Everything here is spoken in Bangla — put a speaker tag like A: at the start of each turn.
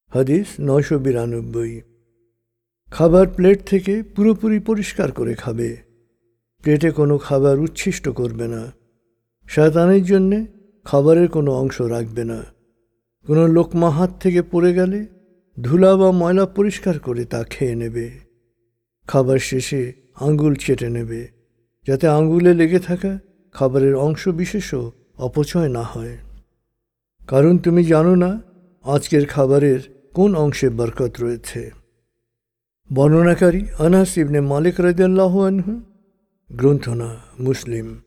A: হাদিস 992। খাবার প্লেট থেকে পুরোপুরি পরিষ্কার করে খাবে। প্লেটে কোনো খাবার উচ্ছিষ্ট করবে না। শয়তানের জন্যে খাবারের কোনো অংশ রাখবে না। কোনো লোকমা হাত থেকে পড়ে গেলে ধুলা বা ময়লা পরিষ্কার করে তা খেয়ে নেবে। খাবার শেষে আঙ্গুল চেটে নেবে, যাতে আঙ্গুলে লেগে থাকা খাবারের অংশ বিশেষও অপচয় না হয়। কারণ তুমি জানো না আজকের খাবারের কোন অংশে বরকত রয়েছে। বর্ণনাকারী আনাস ইবনে মালিক রাদিয়াল্লাহু আনহু, গ্রন্থনা মুসলিম।